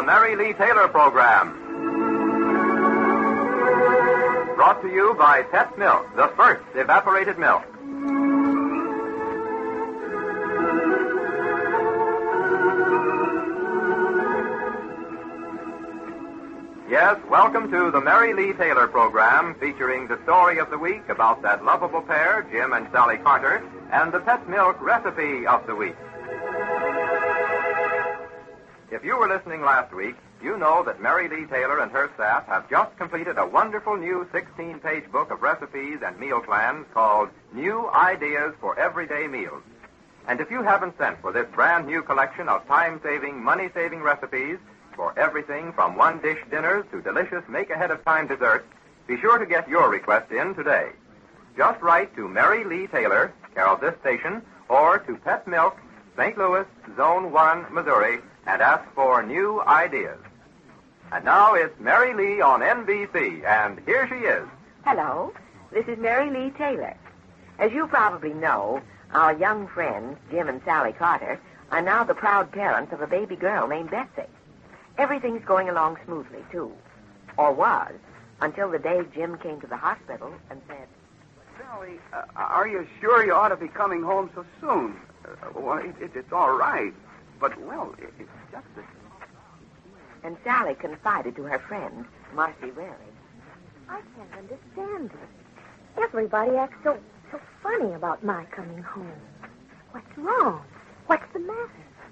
Mary Lee Taylor program. Brought to you by Pet Milk, the first evaporated milk. Yes, welcome to the Mary Lee Taylor program, featuring the story of the week about that lovable pair, Jim and Sally Carter, and the Pet Milk recipe of the week. If you were listening last week, you know that Mary Lee Taylor and her staff have just completed a wonderful new 16-page book of recipes and meal plans called New Ideas for Everyday Meals. And if you haven't sent for this brand new collection of time-saving, money-saving recipes for everything from one-dish dinners to delicious make-ahead-of-time desserts, be sure to get your request in today. Just write to Mary Lee Taylor, care of this station, or to Pet Milk, St. Louis, Zone 1, Missouri, and ask for New Ideas. And now it's Mary Lee on NBC, and here she is. Hello, this is Mary Lee Taylor. As you probably know, our young friends, Jim and Sally Carter, are now the proud parents of a baby girl named Betsy. Everything's going along smoothly, too. Or was, until the day Jim came to the hospital and said, Sally, are you sure you ought to be coming home so soon? Well, it's all right. But, well, it's just that... And Sally confided to her friend, Marcy Rary. I can't understand it. Everybody acts so funny about my coming home. What's wrong? What's the matter?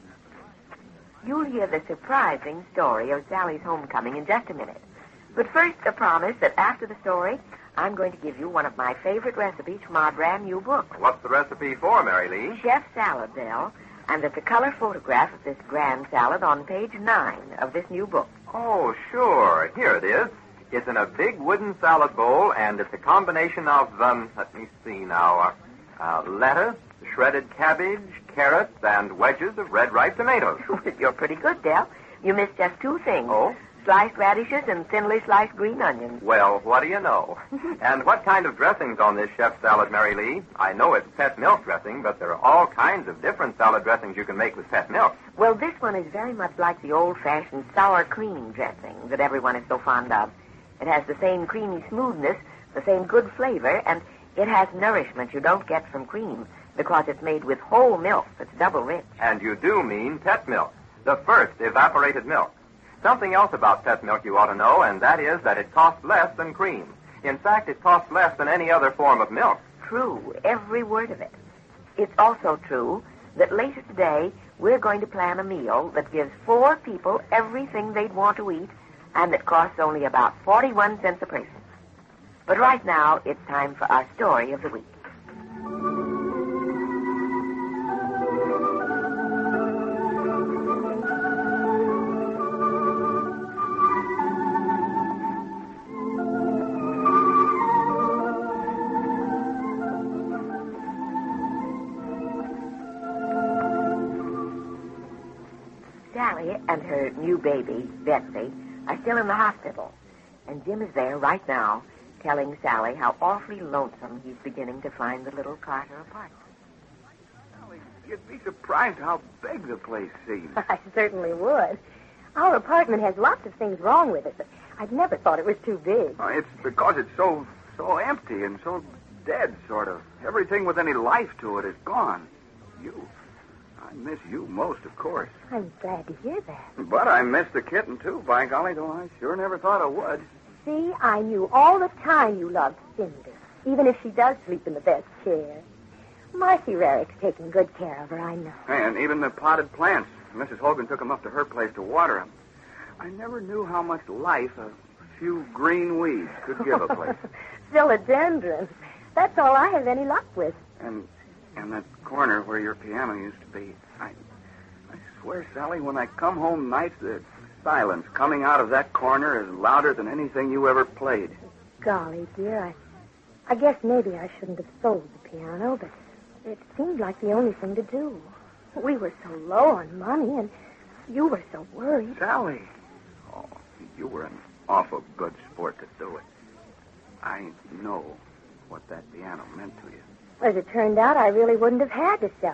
You'll hear the surprising story of Sally's homecoming in just a minute. But first, a promise that after the story, I'm going to give you one of my favorite recipes from our brand new book. What's the recipe for, Mary Lee? Chef Salad, Bill. And there's a color photograph of this grand salad on page 9 of this new book. Oh, sure. Here it is. It's in a big wooden salad bowl, and it's a combination of, let me see now, lettuce, shredded cabbage, carrots, and wedges of red ripe tomatoes. You're pretty good, Del. You missed just 2 things. Oh? Sliced radishes and thinly sliced green onions. Well, what do you know? And what kind of dressing's on this chef salad, Mary Lee? I know it's Pet Milk dressing, but there are all kinds of different salad dressings you can make with Pet Milk. Well, this one is very much like the old-fashioned sour cream dressing that everyone is so fond of. It has the same creamy smoothness, the same good flavor, and it has nourishment you don't get from cream because it's made with whole milk that's double rich. And you do mean Pet Milk, the first evaporated milk. Something else about Pet Milk you ought to know, and that is that it costs less than cream. In fact, it costs less than any other form of milk. True, every word of it. It's also true that later today, we're going to plan a meal that gives 4 people everything they'd want to eat, and that costs only about 41 cents a person. But right now, it's time for our story of the week. Sally and her new baby, Betsy, are still in the hospital. And Jim is there right now telling Sally how awfully lonesome he's beginning to find the little Carter apartment. Sally, you'd be surprised how big the place seems. I certainly would. Our apartment has lots of things wrong with it, but I'd never thought it was too big. It's because it's so empty and so dead, sort of. Everything with any life to it is gone. I miss you most, of course. I'm glad to hear that. But I miss the kitten, too, by golly, though I sure never thought I would. See, I knew all the time you loved Cinder, even if she does sleep in the best chair. Marcy Rarick's taking good care of her, I know. And even the potted plants. Mrs. Hogan took them up to her place to water them. I never knew how much life a few green weeds could give a place. Philodendron. That's all I have any luck with. And that corner where your piano used to be. I swear, Sally, when I come home nights, the silence coming out of that corner is louder than anything you ever played. Golly, dear, I guess maybe I shouldn't have sold the piano, but it seemed like the only thing to do. We were so low on money, and you were so worried. Sally! Oh, you were an awful good sport to do it. I know what that piano meant to you. As it turned out, I really wouldn't have had to sell it.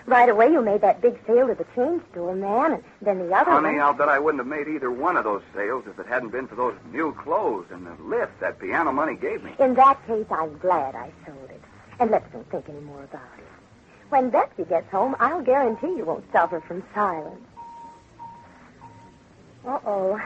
Right away you made that big sale to the chain store man, and then the other Honey, one. I'll bet I wouldn't have made either one of those sales if it hadn't been for those new clothes and the lift that piano money gave me. In that case, I'm glad I sold it. And let's don't think any more about it. When Betsy gets home, I'll guarantee you won't suffer from silence. Uh-oh.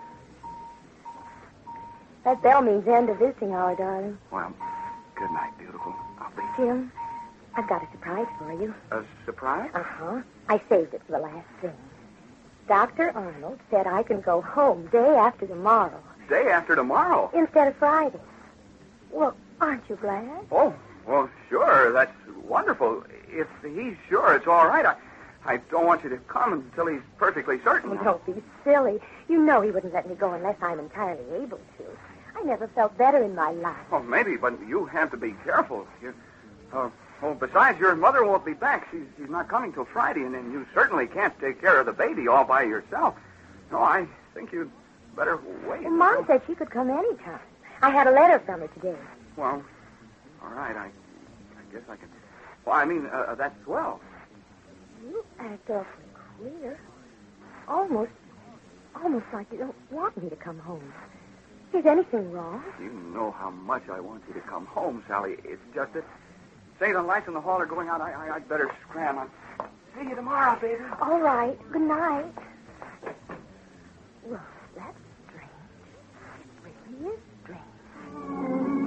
That bell means end of visiting hour, darling. Well, good night, beautiful. I'll be... Jim, I've got a surprise for you. A surprise? Uh-huh. I saved it for the last thing. Dr. Arnold said I can go home day after tomorrow. Day after tomorrow? Instead of Friday. Well, aren't you glad? Oh, well, sure. That's wonderful. If he's sure it's all right, I don't want you to come until he's perfectly certain. Oh, don't be silly. You know he wouldn't let me go unless I'm entirely able to. I never felt better in my life. Oh, maybe, but you have to be careful. Besides, your mother won't be back. She's not coming till Friday, and then you certainly can't take care of the baby all by yourself. No, I think you'd better wait. Well, Mom said she could come any time. I had a letter from her today. Well, all right, I guess I can... Well, I mean, that's swell. You act awfully queer. Almost like you don't want me to come home. Is anything wrong? You know how much I want you to come home, Sally. It's just that... Say the lights in the hall are going out. I'd better scram. I'll see you tomorrow, baby. All right. Good night. Well, that's strange. It really is strange.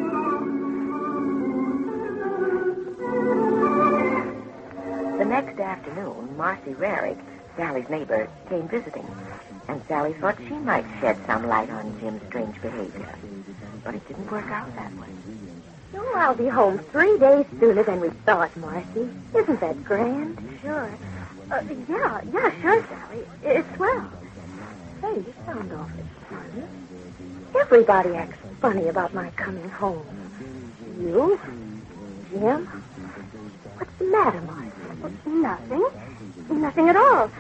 The next afternoon, Marcy Rarick, Sally's neighbor, came visiting, and Sally thought she might shed some light on Jim's strange behavior. But it didn't work out that way. Oh, I'll be home 3 days sooner than we thought, Marcy. Isn't that grand? Sure. Yeah, sure, Sally. It's swell. Hey, you sound awfully funny. Everybody acts funny about my coming home. You? Jim? What's the matter, Marcy? Nothing. Nothing at all.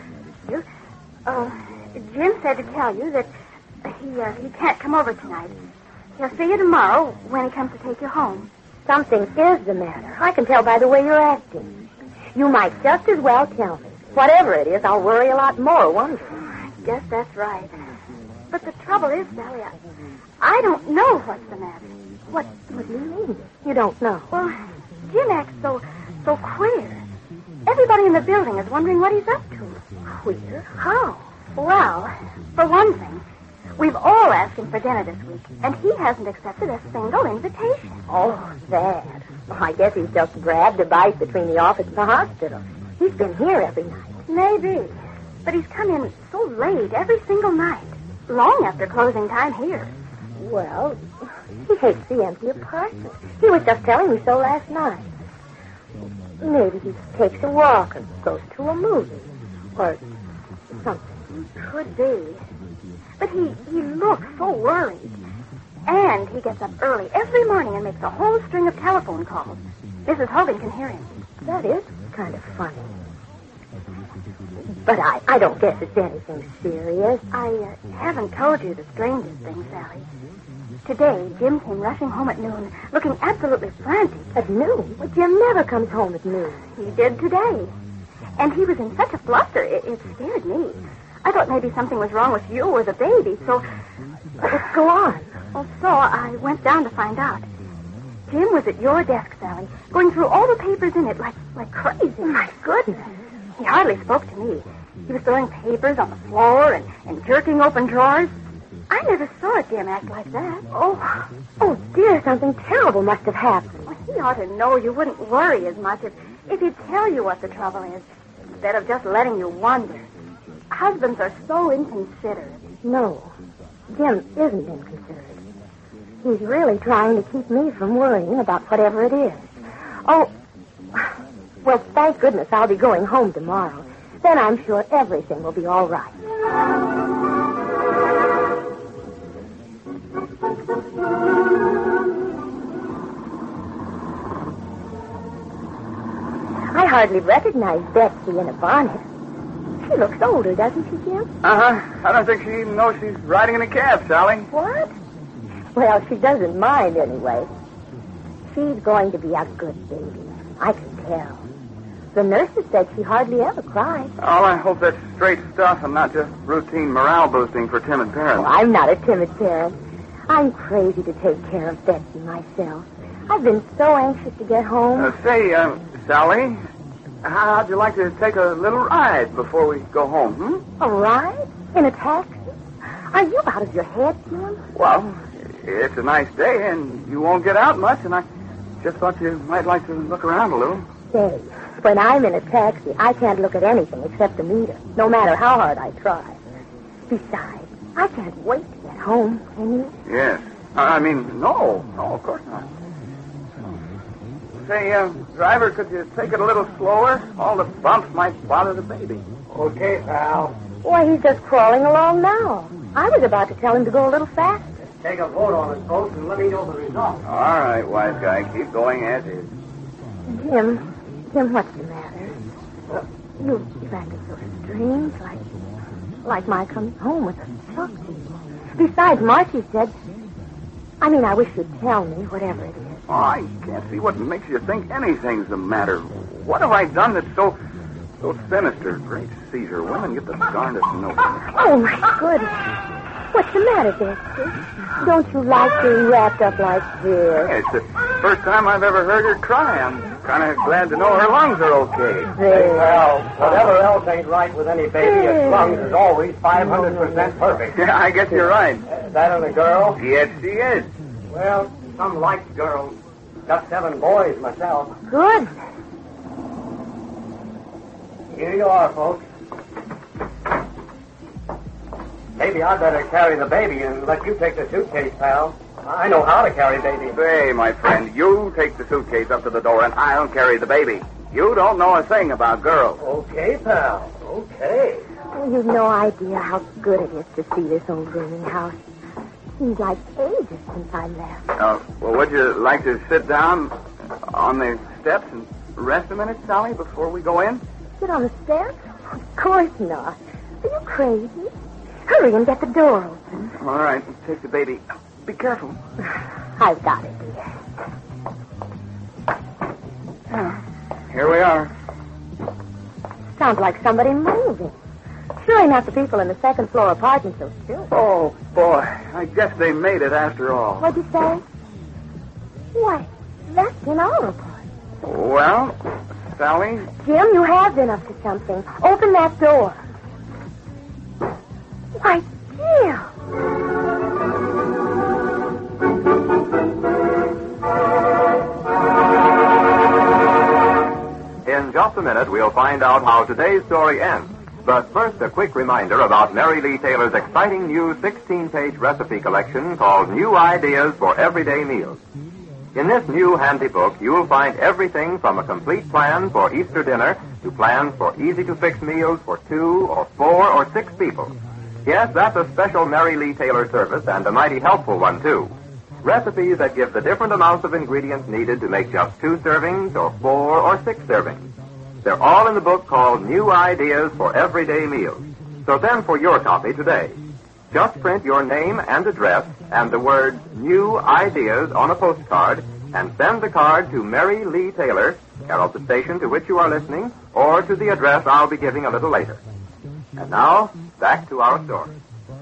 Jim said to tell you that he can't come over tonight. He'll see you tomorrow when he comes to take you home. Something is the matter. I can tell by the way you're acting. You might just as well tell me. Whatever it is, I'll worry a lot more, won't you? I guess that's right. But the trouble is, Sally, I don't know what's the matter. What do you mean? You don't know? Well, Jim acts so queer. Everybody in the building is wondering what he's up to. Queer? How? Well, for one thing, we've all asked him for dinner this week, and he hasn't accepted a single invitation. Oh, that. Well, I guess he's just grabbed a bite between the office and the hospital. He's been here every night. Maybe. But he's come in so late every single night, long after closing time here. Well, he hates the empty apartment. He was just telling me so last night. Maybe he takes a walk and goes to a movie. Or something. Could be. But he looks so worried. And he gets up early every morning and makes a whole string of telephone calls. Mrs. Hogan can hear him. That is kind of funny. But I don't guess it's anything serious. I haven't told you the strangest thing, Sally. Today, Jim came rushing home at noon, looking absolutely frantic. At noon? Well, Jim never comes home at noon. He did today. And he was in such a fluster, it scared me. I thought maybe something was wrong with you or the baby, so... Let's go on. Well, so I went down to find out. Jim was at your desk, Sally, going through all the papers in it like crazy. My goodness. He hardly spoke to me. He was throwing papers on the floor and jerking open drawers. I never saw Jim act like that. Oh, dear, something terrible must have happened. Well, he ought to know you wouldn't worry as much if he'd tell you what the trouble is, instead of just letting you wonder. Husbands are so inconsiderate. No, Jim isn't inconsiderate. He's really trying to keep me from worrying about whatever it is. Oh, well, thank goodness I'll be going home tomorrow. Then I'm sure everything will be all right. I hardly recognize Betsy in a bonnet. She looks older, doesn't she, Jim? Uh-huh. I don't think she even knows she's riding in a cab, Sally. What? Well, she doesn't mind anyway. She's going to be a good baby. I can tell. The nurses said she hardly ever cried. Oh, I hope that's straight stuff and not just routine morale boosting for timid parents. Oh, I'm not a timid parent. I'm crazy to take care of Betsy myself. I've been so anxious to get home. Say, Sally, how'd you like to take a little ride before we go home, A ride? In a taxi? Are you out of your head, Jim? Well, it's a nice day, and you won't get out much, and I just thought you might like to look around a little. Say, when I'm in a taxi, I can't look at anything except the meter, no matter how hard I try. Besides, I can't wait to get home, can you? Yes. No, of course not. Say, driver, could you take it a little slower? All the bumps might bother the baby. Okay, pal. Why, he's just crawling along now. I was about to tell him to go a little faster. Take a vote on it, folks, and let me know the result. All right, wise guy, keep going as is. Jim, what's the matter? You've acted so strange, like my coming home with a shock to you. Besides, Marcy said... I wish you'd tell me, whatever it is. Oh, I can't see what makes you think anything's the matter. What have I done that's so sinister? Great Caesar, women get the darndest notion. Oh, my goodness. What's the matter, Betsy? Don't you like being wrapped up like this? Yeah, it's the first time I've ever heard her cry. I'm kind of glad to know her lungs are okay. Hey, pal, whatever else ain't right with any baby, its lungs is always 500% perfect. Yeah, I guess you're right. That on a girl? Yes, she is. Well, some like girls. Got 7 boys myself. Good. Here you are, folks. Maybe I'd better carry the baby and let you take the suitcase, pal. I know how to carry baby. Say, my friend, you take the suitcase up to the door and I'll carry the baby. You don't know a thing about girls. Okay, pal. Okay. Oh, you've no idea how good it is to see this old rooming house. Seems like ages since I left. Well, would you like to sit down on the steps and rest a minute, Sally, before we go in? Sit on the steps? Of course not. Are you crazy? Hurry and get the door open. All right, take the baby. Be careful. I've got it, dear. Here we are. Sounds like somebody moving. Sure ain't not the people in the second floor apartment so still. Oh, boy. I guess they made it after all. What'd you say? Why, that's in our apartment. Well, Sally? Jim, you have been up to something. Open that door. Why, Jim. In just a minute, we'll find out how today's story ends. But first, a quick reminder about Mary Lee Taylor's exciting new 16-page recipe collection called New Ideas for Everyday Meals. In this new handy book, you'll find everything from a complete plan for Easter dinner to plans for easy-to-fix meals for 2 or 4 or 6 people. Yes, that's a special Mary Lee Taylor service and a mighty helpful one, too. Recipes that give the different amounts of ingredients needed to make just 2 servings or 4 or 6 servings. They're all in the book called New Ideas for Everyday Meals. So send for your copy today. Just print your name and address and the words New Ideas on a postcard and send the card to Mary Lee Taylor, care of the station to which you are listening, or to the address I'll be giving a little later. And now, back to our story.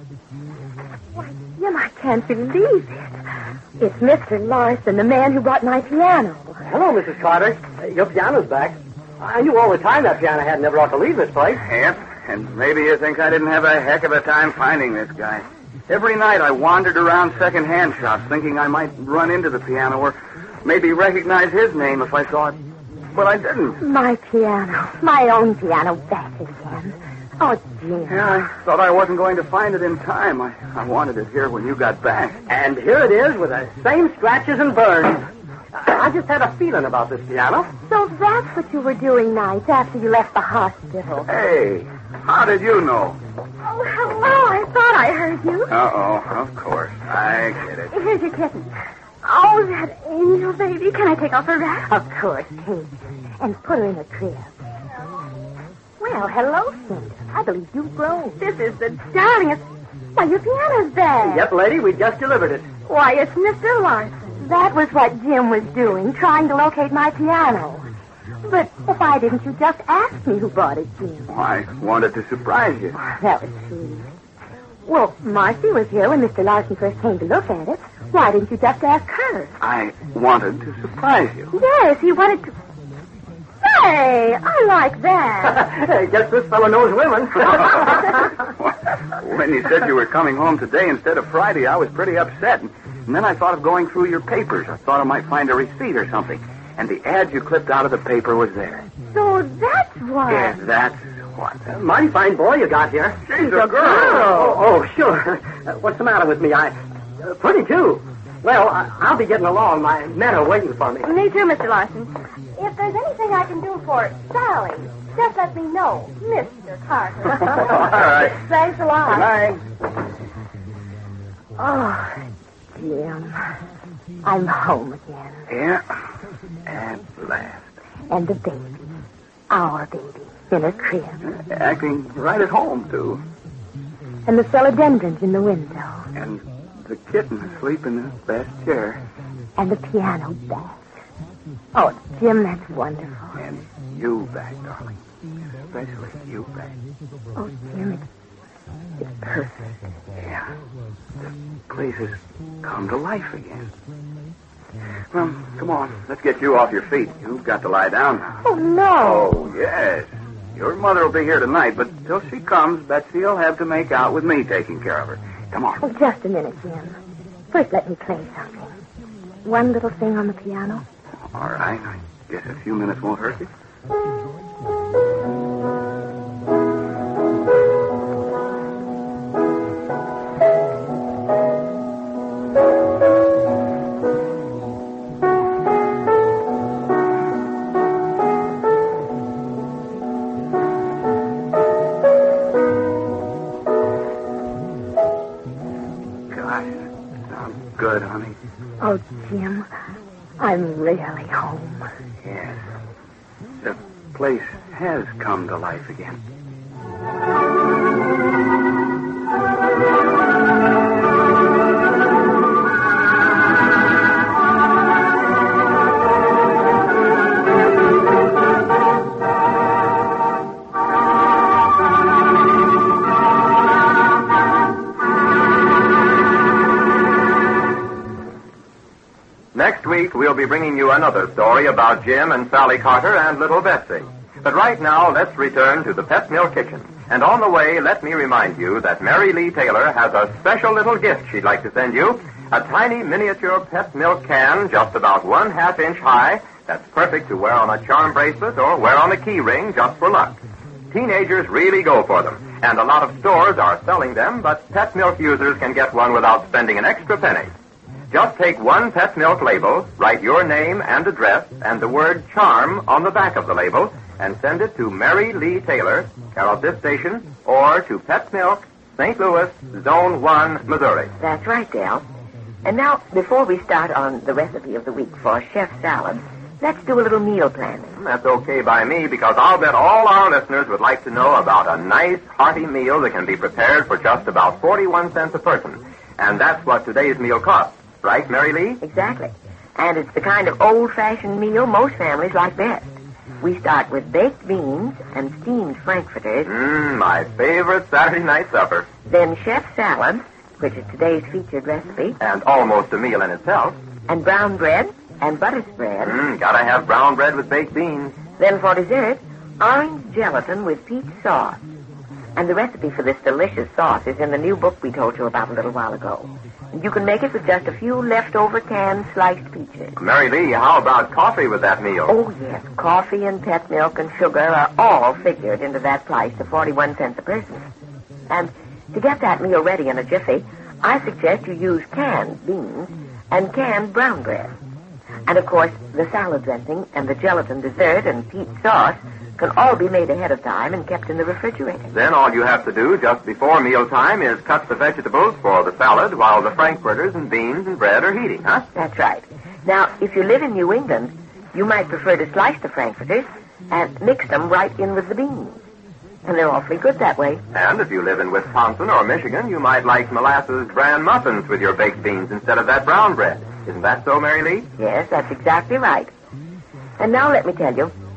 Why, Jim, I can't believe it. It's Mr. Larson, the man who brought my piano. Hello, Mrs. Carter. Your piano's back. I knew all the time that piano had never ought to leave this place. Yep, and maybe you think I didn't have a heck of a time finding this guy. Every night I wandered around second-hand shops thinking I might run into the piano or maybe recognize his name if I saw it. But I didn't. My piano. My own piano back again. Oh, Jim. Yeah, I thought I wasn't going to find it in time. I wanted it here when you got back. And here it is with the same scratches and burns. I just had a feeling about this piano. So that's what you were doing nights after you left the hospital. Hey, how did you know? Oh, hello. I thought I heard you. Uh-oh, of course. I get it. Here's your kitten. Oh, that angel baby. Can I take off her wrap? Of course, Kate. And put her in a crib. Well, hello, Cinder. I believe you've grown. This is the darlingest... Why, your piano's back. Yep, lady, we just delivered it. Why, it's Mr. Larson. That was what Jim was doing, trying to locate my piano. But why didn't you just ask me who bought it, Jim? I wanted to surprise you. That was sweet. Well, Marcy was here when Mr. Larson first came to look at it. Why didn't you just ask her? I wanted to surprise you. Yes, he wanted to... Say, I like that. Guess this fellow knows women. When you said you were coming home today instead of Friday, I was pretty upset. And then I thought of going through your papers. I thought I might find a receipt or something. And the ad you clipped out of the paper was there. So that's why. Yes, that's what. Mighty fine boy you got here. She's a girl. Oh, sure. What's the matter with me? Pretty, too. Well, I'll be getting along. My men are waiting for me. Me too, Mr. Larson. If there's anything I can do for Sally, just let me know, Mr. Carter. All right. Thanks a lot. Good night. Oh, Jim. I'm home again. Yeah, at last. And the baby. Our baby. In her crib. Acting right at home, too. And the philodendrons in the window. And the kitten asleep in the best chair. And the piano back. Oh, Jim, that's wonderful. And you back, darling. Especially you back. Oh, Jim, it's perfect. Yeah. The place has come to life again. Well, come on. Let's get you off your feet. You've got to lie down now. Oh, no. Oh, yes. Your mother will be here tonight, but till she comes, Betsy will have to make out with me taking care of her. Come on. Oh, just a minute, Jim. First, let me play something. One little thing on the piano. All right. I guess a few minutes won't hurt you. Good, honey. Oh, Jim, I'm really home. Yes. The place has come to life again. Next week, we'll be bringing you another story about Jim and Sally Carter and little Betsy. But right now, let's return to the Pet Mill Kitchen. And on the way, let me remind you that Mary Lee Taylor has a special little gift she'd like to send you. A tiny miniature Pet Milk can just about 1/2 inch high that's perfect to wear on a charm bracelet or wear on a key ring just for luck. Teenagers really go for them, and a lot of stores are selling them, but Pet Milk users can get one without spending an extra penny. Just take one Pet Milk label, write your name and address and the word charm on the back of the label, and send it to Mary Lee Taylor, care of this station, or to Pet Milk, St. Louis, Zone 1, Missouri. That's right, Dale. And now, before we start on the recipe of the week for chef salad, let's do a little meal planning. That's okay by me, because I'll bet all our listeners would like to know about a nice, hearty meal that can be prepared for just about 41 cents a person. And that's what today's meal costs. Right, Mary Lee? Exactly. And it's the kind of old-fashioned meal most families like best. We start with baked beans and steamed frankfurters. My favorite Saturday night supper. Then chef salad, which is today's featured recipe. And almost a meal in itself. And brown bread and butter spread. Gotta have brown bread with baked beans. Then for dessert, orange gelatin with peach sauce. And the recipe for this delicious sauce is in the new book we told you about a little while ago. You can make it with just a few leftover canned sliced peaches. Mary Lee, how about coffee with that meal? Oh, yes. Coffee and Pet Milk and sugar are all figured into that price of 41 cents a person. And to get that meal ready in a jiffy, I suggest you use canned beans and canned brown bread. And, of course, the salad dressing and the gelatin dessert and peach sauce can all be made ahead of time and kept in the refrigerator. Then all you have to do just before mealtime is cut the vegetables for the salad while the frankfurters and beans and bread are heating, huh? That's right. Now, if you live in New England, you might prefer to slice the frankfurters and mix them right in with the beans. And they're awfully good that way. And if you live in Wisconsin or Michigan, you might like molasses bran muffins with your baked beans instead of that brown bread. Isn't that so, Mary Lee? Yes, that's exactly right. And now let me tell you,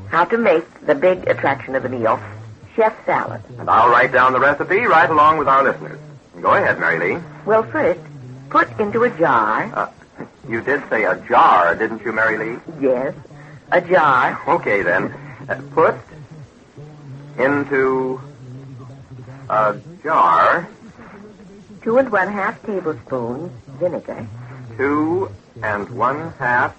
how to make the big attraction of the meal, chef salad. And I'll write down the recipe right along with our listeners. Go ahead, Mary Lee. Well, first, put into a jar. You did say a jar, didn't you, Mary Lee? Yes, a jar. Okay, then. Put into a jar 2 1/2 tablespoons vinegar. 2 1/2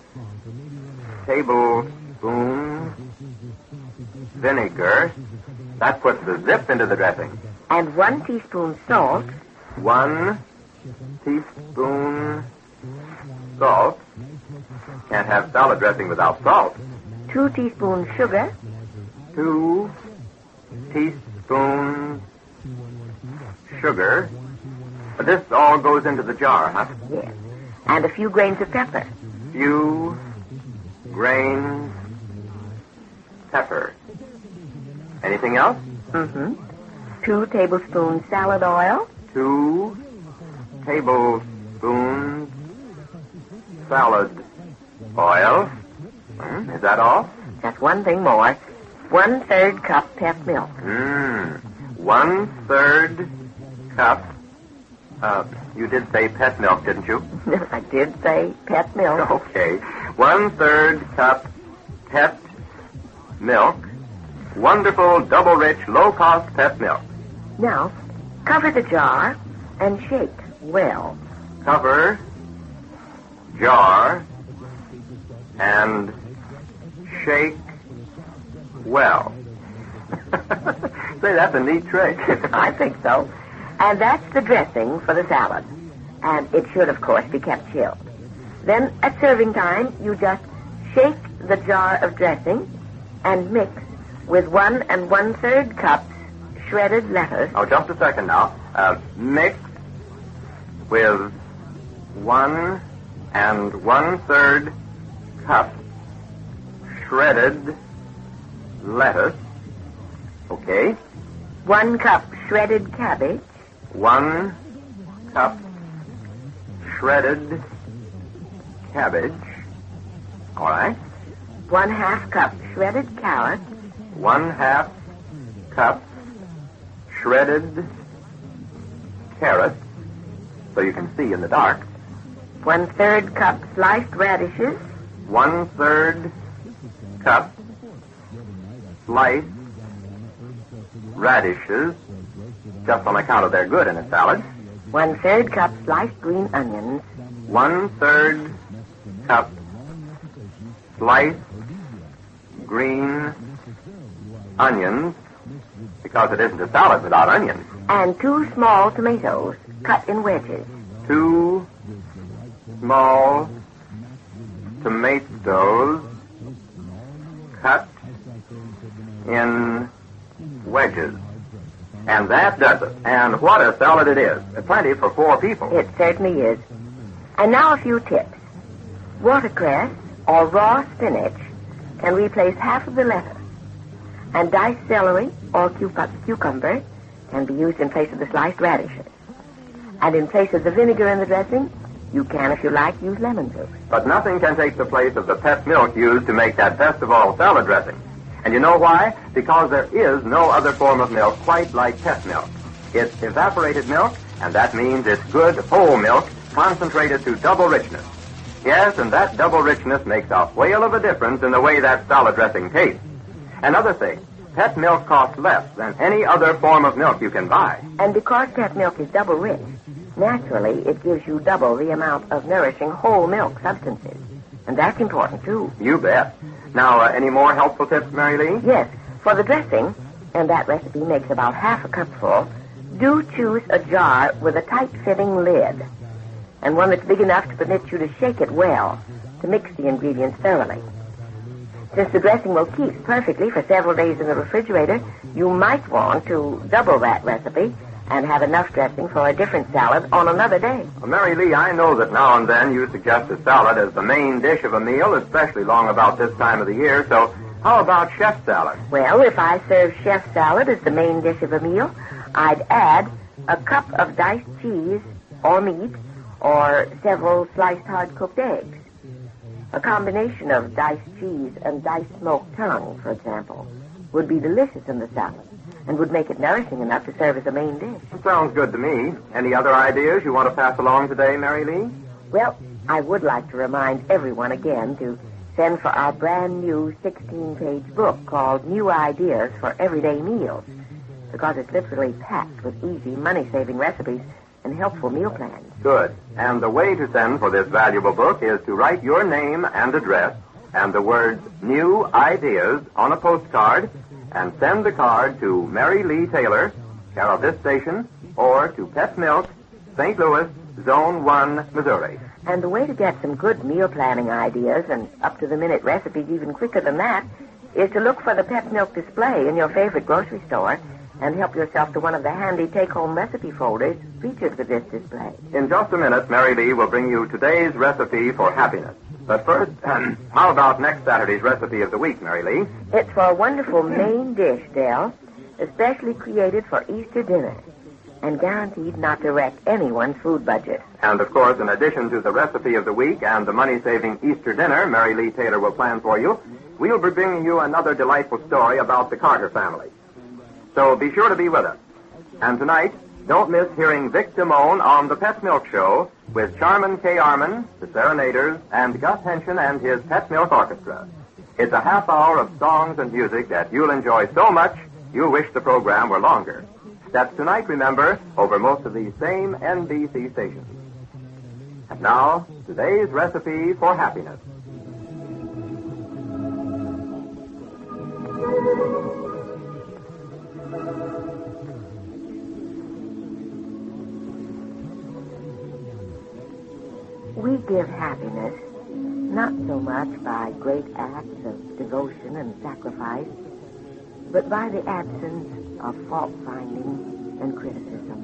tablespoons vinegar. That puts the zip into the dressing. And 1 teaspoon salt. 1 teaspoon salt. Can't have salad dressing without salt. 2 teaspoons sugar. 2 teaspoons sugar. This all goes into the jar, huh? Yes. And a few grains of pepper. Few grains pepper. Anything else? Mm-hmm. 2 tablespoons salad oil. 2 tablespoons salad oil. Is that all? Just one thing more. 1/3 cup pep milk. 1/3 cup. You did say pet milk, didn't you? I did say pep milk. Okay. 1/3 cup pet milk. Wonderful, double-rich, low-cost pet milk. Now, cover the jar and shake well. Cover jar and shake well. Say, that's a neat trick. I think so. And that's the dressing for the salad. And it should, of course, be kept chilled. Then, at serving time, you just shake the jar of dressing and mix with 1 1/3 cups shredded lettuce. Oh, just a second now. Mix with 1 1/3 cups shredded lettuce. Okay. 1 cup shredded cabbage. 1 cup shredded cabbage. All right. 1/2 cup shredded carrot. 1/2 cup shredded carrot, so you can see in the dark. 1/3 cup sliced radishes. 1/3 cup sliced radishes, just on account of their good in a salad. 1/3 cup sliced green onions. 1/3 cup sliced green onions, because it isn't a salad without onions. And 2 small tomatoes cut in wedges. 2 small tomatoes cut in wedges. And that does it. And what a salad it is. Plenty for 4 people. It certainly is. And now a few tips. Watercress or raw spinach can replace half of the lettuce. And diced celery or cucumber can be used in place of the sliced radishes. And in place of the vinegar in the dressing, you can, if you like, use lemon juice. But nothing can take the place of the pet milk used to make that best of all salad dressing. And you know why? Because there is no other form of milk quite like pet milk. It's evaporated milk, and that means it's good whole milk concentrated to double richness. Yes, and that double richness makes a whale of a difference in the way that salad dressing tastes. Another thing, pet milk costs less than any other form of milk you can buy. And because pet milk is double rich, naturally it gives you double the amount of nourishing whole milk substances. And that's important, too. You bet. Now, any more helpful tips, Mary Lee? Yes. For the dressing, and that recipe makes about half a cupful, do choose a jar with a tight-fitting lid, and one that's big enough to permit you to shake it well to mix the ingredients thoroughly. Since the dressing will keep perfectly for several days in the refrigerator, you might want to double that recipe and have enough dressing for a different salad on another day. Well, Mary Lee, I know that now and then you suggest a salad as the main dish of a meal, especially long about this time of the year, so how about chef salad? Well, if I serve chef salad as the main dish of a meal, I'd add a cup of diced cheese or meat or several sliced hard-cooked eggs. A combination of diced cheese and diced smoked tongue, for example, would be delicious in the salad and would make it nourishing enough to serve as a main dish. Sounds good to me. Any other ideas you want to pass along today, Mary Lee? Well, I would like to remind everyone again to send for our brand new 16-page book called New Ideas for Everyday Meals, because it's literally packed with easy, money-saving recipes and helpful meal plans. Good. And the way to send for this valuable book is to write your name and address and the words New Ideas on a postcard and send the card to Mary Lee Taylor, care of this station, or to Pet Milk, St. Louis, Zone 1, Missouri. And the way to get some good meal planning ideas and up-to-the-minute recipes even quicker than that is to look for the Pet Milk display in your favorite grocery store and help yourself to one of the handy take-home recipe folders featured with this display. In just a minute, Mary Lee will bring you today's recipe for happiness. But first, how about next Saturday's recipe of the week, Mary Lee? It's for a wonderful main dish, Del, especially created for Easter dinner and guaranteed not to wreck anyone's food budget. And, of course, in addition to the recipe of the week and the money-saving Easter dinner Mary Lee Taylor will plan for you, we'll be bringing you another delightful story about the Carter family. So be sure to be with us. And tonight, don't miss hearing Vic Damone on the Pet Milk Show with Charmin K. Arman, the Serenaders, and Gus Henshin and his Pet Milk Orchestra. It's a half hour of songs and music that you'll enjoy so much you'll wish the program were longer. That's tonight, remember, over most of these same NBC stations. And now, today's recipe for happiness. We give happiness not so much by great acts of devotion and sacrifice, but by the absence of fault-finding and criticism.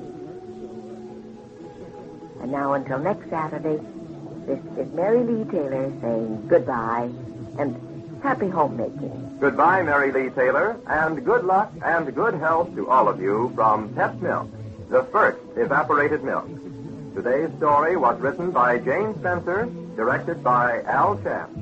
And now, until next Saturday, this is Mary Lee Taylor saying goodbye and happy homemaking. Goodbye, Mary Lee Taylor, and good luck and good health to all of you from Pet Milk, the first evaporated milk. Today's story was written by Jane Spencer, directed by Al Champ.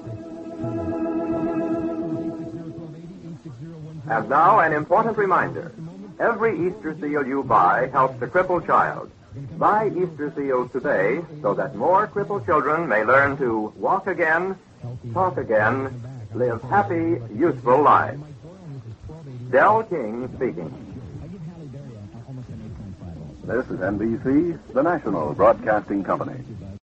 And now, an important reminder. Every Easter seal you buy helps a crippled child. Buy Easter seals today so that more crippled children may learn to walk again, talk again, live happy, useful lives. Del King speaking. This is NBC, the national broadcasting company.